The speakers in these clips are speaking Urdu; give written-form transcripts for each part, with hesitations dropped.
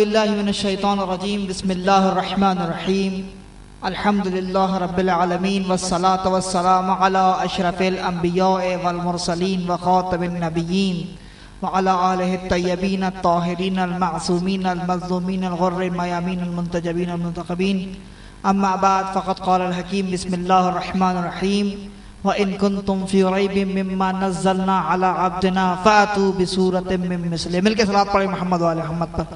باللہ من الشیطان الرجیم بسم اللہ الرحمن الرحیم الحمدللہ رب العالمین والصلاة والسلام علی اشرف الانبیاء والمرسلین وخاتم النبیین وعلی آلہ الطیبین الطاہرین المعصومین المظلومین الغر المیامین المنتجبین المنتخبین اما بعد فقد قال الحکیم بسم اللہ الرحمن الرحیم وَإِن كُنتُم فِي رَيْبٍ مِّمَّا نَزَّلْنَا عَلَىٰ عَبْدِنَا فَأْتُوا بِسُورَةٍ مِّن مِّثْلِهِ. مل کے صلوات پڑھیں محمد وآل محمد پر.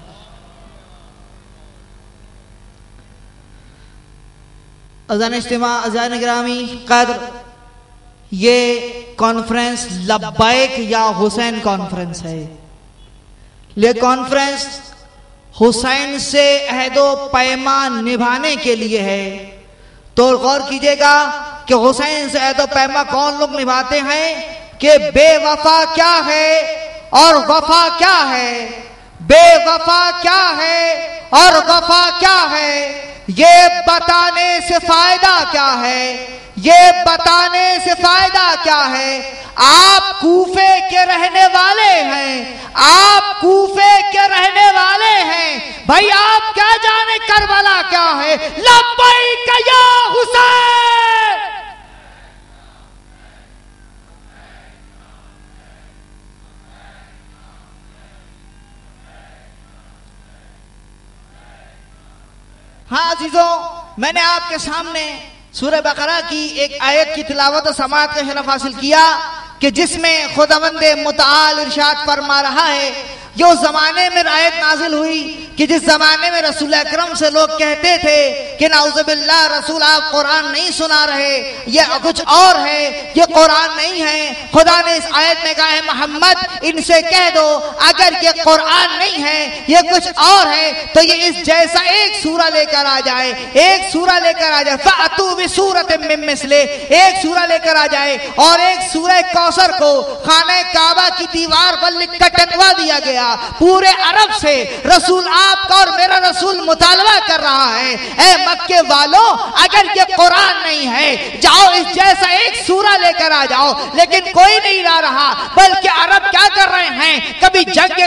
اذان اجتماع اذان گرامی قدر، یہ کانفرنس لبیک یا حسین کانفرنس ہے. یہ کانفرنس حسین سے عہد و پیمان نبھانے کے لیے ہے. تو غور کیجئے گا کہ حسین سے عہد و پیمان کون لوگ نبھاتے ہیں کہ بے وفا کیا ہے اور وفا کیا ہے، بے وفا کیا ہے اور وفا کیا ہے، یہ بتانے سے فائدہ کیا ہے، یہ بتانے سے فائدہ کیا ہے. آپ کوفے کے رہنے والے ہیں، آپ کوفے کے رہنے والے ہیں، بھائی آپ کیا جانے کربلا کیا ہے. لبیک یا حسین. ہاں عزیزوں، میں نے آپ کے سامنے سورہ بقرہ کی ایک آیت کی تلاوت و سماعت کا شرف حاصل کیا کہ جس میں خداوند متعال ارشاد فرما رہا ہے. جو زمانے میں آیت نازل ہوئی کہ جس زمانے میں رسول اکرم سے لوگ کہتے تھے کہ نعوذ باللہ رسول آپ قرآن نہیں سنا رہے، یہ کچھ اور ہے، یہ قرآن نہیں ہے. خدا نے اس آیت میں کہا ہے محمد ان سے کہہ دو اگر یہ قرآن نہیں ہے، یہ کچھ اور ہے تو یہ اس جیسا ایک سورہ لے کر آ جائے، ایک سورہ لے کر آ جائے. فَأْتُوا بِسُورَةٍ مِّن مِّثْلِهِ، ایک سورہ لے کر آ جائے. اور ایک سورہ کوثر کو خانہ کعبہ کی دیوار پر لکھ کر ٹنگوا دیا گیا. پورے عرب سے رسول آپ کا اور میرا رسول مطالبہ کر رہا ہے، اے مکے والوں اگر یہ قرآن نہیں ہے جاؤ اس جیسا ایک سورہ لے کر آ جاؤ. لیکن کوئی نہیں لا رہا، بلکہ عرب کیا کر رہے ہیں، کبھی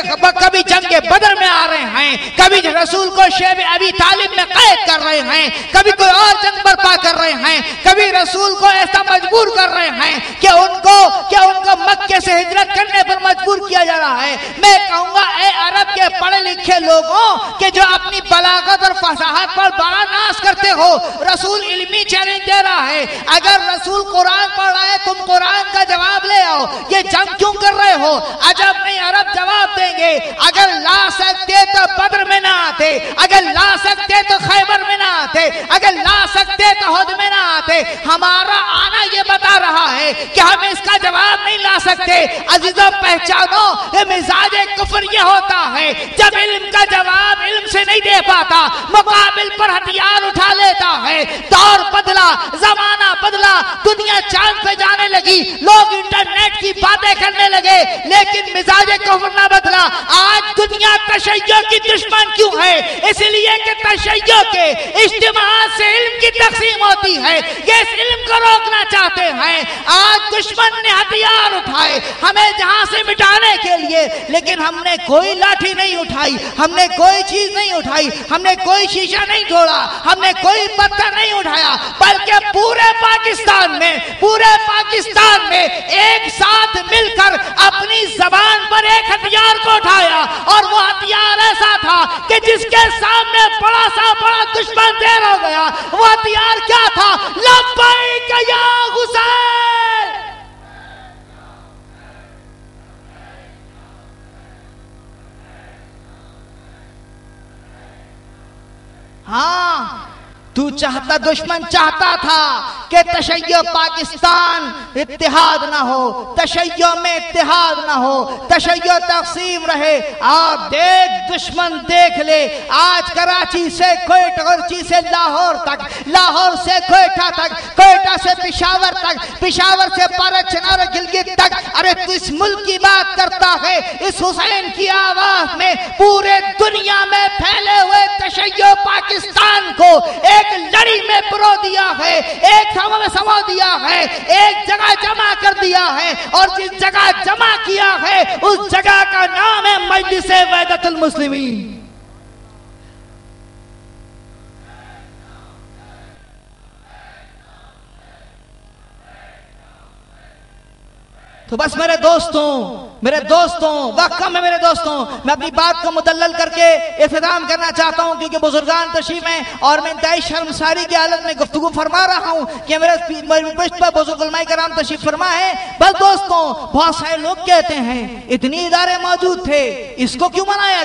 جنگ بدر میں آ رہے ہیں، کبھی رسول کو شیب ابی طالب میں قید کر رہے ہیں، کبھی کوئی اور جنگ برپا کر رہے ہیں، کبھی رسول کو ایسا مجبور کر رہے ہیں کہ ان کو مکے سے ہجرت کرنے پر مجبور کیا جا رہا ہے. میں کہوں گا اے عرب کے پڑھے لکھے لوگوں کہ جو اپنی بلاغت اور فصاحت پر بڑا ناز کرتے ہو، رسول علمی چیلنج دے رہا ہے. اگر رسول قرآن پڑھ رہا ہے تم قرآن کا جواب لے آؤ، یہ جنگ کیوں کر رہے ہو؟ عجب نہیں، عرب جواب دیں گے اگر لا سکتے تو بدر میں نہ آتے، اگر لا سکتے تو خیبر میں نہ آتے، اگر لا سکتے تو احد میں نہ آتے. ہمارا آنا یہ بتا رہا ہے کہ ہم اس کا جواب نہیں لا سکتے. عزیزوں پہچانو یہ مزاج کفر یہ ہوتا ہے جب علم کا جواب علم سے نہیں دے پاتا، مقابل پر ہتھیار اٹھا لیتا ہے. دور بدلا، زمانہ بدلا، دنیا چاند پہ جانے لگی، لوگ انٹرنیٹ کی باتیں کرنے لگے، لیکن مزاج کفر نہ بدلا. آج دنیا تشیع کی دشمن کیوں ہے؟ اس لیے کہ تشیع کے اجتماعات سے علم کی تقسیم ہوتی ہے، یہ اس علم کو روکنا چاہتے ہیں. آج دشمن نے ہتھیار اٹھائے ہمیں جہاں سے مٹانے کے لیے، لیکن ہم نے کوئی لاٹھی نہیں اٹھائی، ہم نے کوئی چیز نہیں اٹھائی، ہم نے کوئی شیشہ نہیں جوڑا، ہم نے کوئی پتھر نہیں اٹھایا، بلکہ پورے پاکستان میں ایک ساتھ مل کر اپنی زبان پر ایک ہتھیار کو اٹھایا. اور وہ ہتھیار ایسا تھا کہ جس کے سامنے بڑا دشمن دیر ہو گیا. وہ ہتھیار کیا تھا؟ لبیک یا حسین. ہاں تو چاہتا، دشمن چاہتا تھا کہ تشیع پاکستان اتحاد نہ ہو، تشیع میں اتحاد نہ ہو، تشیع تقسیم رہے. آپ دیکھ دشمن دیکھ لے، آج کراچی سے کوئٹہ سے لاہور تک، لاہور سے کوئٹہ تک، کوئٹہ سے پشاور تک، پشاور سے پارچنار گلگت تک. ارے تو اس ملک کی بات کرتا ہے، اس حسین کی آواز میں پورے دنیا میں پھیلے ہوئے تشیع پاکستان کو ایک لڑی میں پرو دیا ہے، ایک سوا میں سما دیا ہے، ایک جگہ جمع کر دیا ہے. اور جس جگہ جمع کیا ہے اس جگہ کا نام ہے مجلس وحدت المسلمین. تو بس میرے دوستوں وقت کم ہے میرے دوستوں، میں اپنی بات کو مدلل کر کے اختتام کرنا چاہتا ہوں کیونکہ بزرگان تشریف ہیں اور میں انتہائی شرمساری کی حالت میں گفتگو فرما رہا ہوں کہ میرے پشت پر بزرگ علماء کرام تشریف فرما ہے۔ بس دوستوں، بہت سارے لوگ کہتے ہیں اتنی ادارے موجود تھے، اس کو کیوں بنایا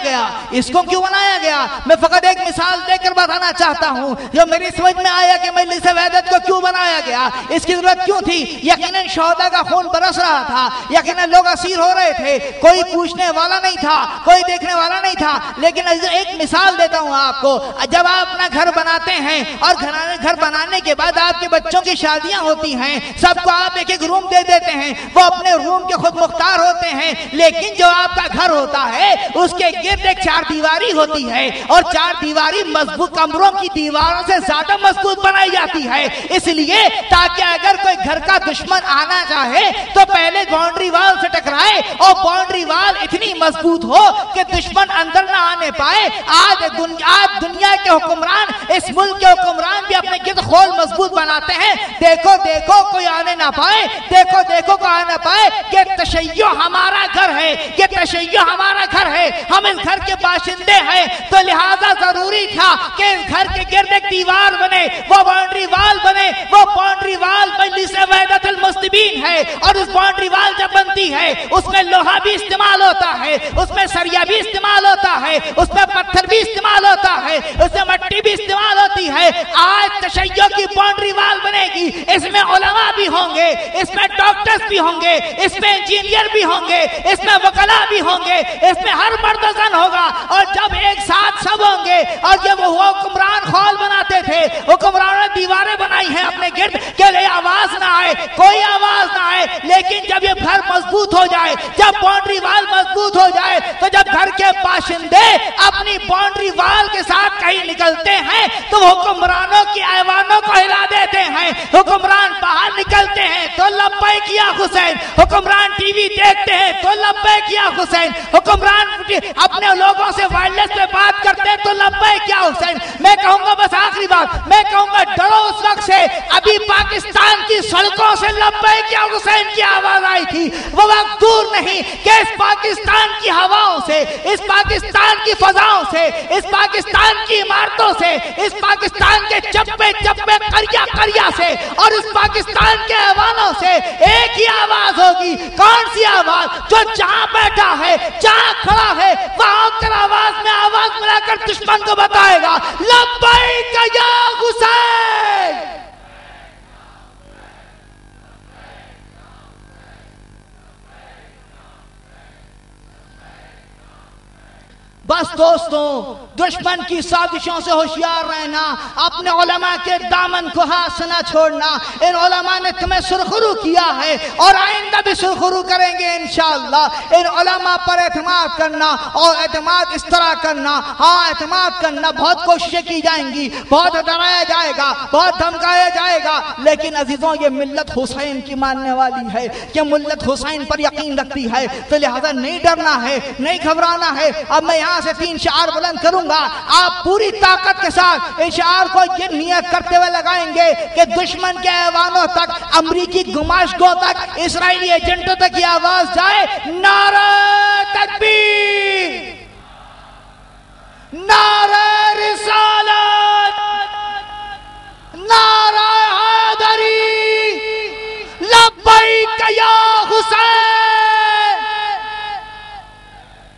گیا؟ میں فقط ایک مثال دے کر بتانا چاہتا ہوں جو میری سمجھ میں آیا کہ مجلس وحدت کو کیوں بنایا گیا، اس کی ضرورت کیوں تھی۔ یقیناً شہداء کا خون برس رہا تھا، یقیناً لوگ اسیر ہو رہے تھے، کوئی پوچھنے والا نہیں تھا، کوئی دیکھنے والا نہیں تھا۔ لیکن ایک مثال دیتا ہوں آپ کو، جب آپ اپنا گھر بناتے ہیں اور گھر بنانے کے بعد آپ کے بچوں کی شادیاں ہوتی ہیں، سب کو آپ ایک ایک روم دے دیتے ہیں، وہ اپنے روم کے خود مختار ہوتے ہیں، لیکن جو آپ کا گھر ہوتا ہے اس کے گرد ایک چار دیواری ہوتی ہے اور چار دیواری مضبوط کمروں کی دیواروں سے زیادہ مضبوط بنائی جاتی ہے، اس لیے تاکہ اگر کوئی گھر کا دشمن آنا چاہے تو پہلے باؤنڈری وال سے ٹکرائے اور باؤنڈری وال اتنی مضبوط ہو کہ دشمن اندر نہ آنے پائے۔ آج دنیا کے حکمران، اس ملک کے حکمران بھی اپنے گرد خول مضبوط بناتے ہیں، دیکھو کوئی آنے نہ پائے، دیکھو کوئی آنے نہ پائے کہ تشیع ہمارا گھر ہے، یہ تشیع ہمارا گھر ہے، ہم اس گھر کے باشندے ہیں، تو لہذا ضروری تھا کہ اس گھر کے گرد ایک دیوار بنے، وہ باؤنڈری وال بنے۔ وہ باؤنڈری وال مجلس وحدت المسلمین ہے، اور اس باؤنڈری وال جب بنتی ہے اس میں لوہا بھی استعمال ہوتا ہے، اس میں سریا بھی استعمال ہوتا ہے، اس میں پتھر بھی استعمال ہوتا ہے، اس میں مٹی بھی استعمال ہوتی ہے۔ آج تشیع کی باؤنڈری وال بنے گی، اس میں علماء بھی ہوں گے، اس میں ڈاکٹرز بھی ہوں گے، اس میں انجینئر بھی ہوں گے، اس میں وکلاء بھی ہوں گے، اس میں ہر مرد زن ہوگا، اور جب ایک ساتھ سب ہوں گے۔ اور جب وہ حکمران خول بناتے تھے، حکمرانوں نے دیواریں بنائی ہیں اپنے گرد کہ آواز نہ آئے، کوئی آواز نہ آئے، لیکن جب یہ گھر مضبوط ہو جائے، جب باؤنڈری وال مضبوط ہو جائے، تو جب گھر کے باشندے اپنی باؤنڈری وال کے ساتھ کہیں نکلتے ہیں تو وہ حکمرانوں کی ایوانوں کو ہلا دیتے ہیں۔ حکمران باہر نکلتے ہیں تو لبیک یا حسین، حکمران ٹی وی دیکھتے ہیں تو لبیک یا حسین، حکمران اپنے لوگوں سے وائرلیس پہ بات کرتے ہیں تو لبیک یا حسین۔ میں کہوں گا بس آخری بات، میں کہوں گا ڈرو اس وقت سے، ابھی پاکستان کی سڑکوں سے لبیک یا حسین کی آواز آئی تھی، وہ وقت دور نہیں کہ اس پاکستان کی ہواؤں سے، اس پاکستان کی فضاؤں سے، اس پاکستان کی عمارتوں سے، اس پاکستان کے چپے قریہ سے اور اس پاکستان کے ایوانوں سے ایک ہی آواز ہوگی۔ کون سی آواز؟ جو جہاں بیٹھا ہے، جہاں کھڑا ہے، وہاں کر آواز میں آواز ملا کر دشمن کو بتائے گا لبیک یا حسین۔ بس دوستوں، دشمن کی سازشوں سے ہوشیار رہنا، اپنے علماء کے دامن کو ہاتھ سے نہ چھوڑنا۔ ان علماء نے تمہیں سرخرو کیا ہے اور آئندہ بھی سرخرو کریں گے انشاءاللہ۔ ان علماء پر اعتماد کرنا، اور اعتماد اس طرح کرنا، اعتماد کرنا، بہت کوششیں کی جائیں گی، بہت ڈرایا جائے گا، بہت دھمکایا جائے گا، لیکن عزیزوں یہ ملت حسین کی ماننے والی ہے، یہ ملت حسین پر یقین رکھتی ہے، تو لہذا نہیں ڈرنا ہے، نہیں گھبرانا ہے۔ اب میں یہاں سے 3 شعار بلند کروں گا، آپ پوری طاقت کے ساتھ ان شعار کو یہ نیت کرتے ہوئے لگائیں گے کہ دشمن کے ایوانوں تک، امریکی گماشگوں تک، اسرائیلی ایجنٹوں تک یہ آواز جائے، نعرہ تکبیر، نعرہ رسالت، نعرہ حیدری، لبیک یا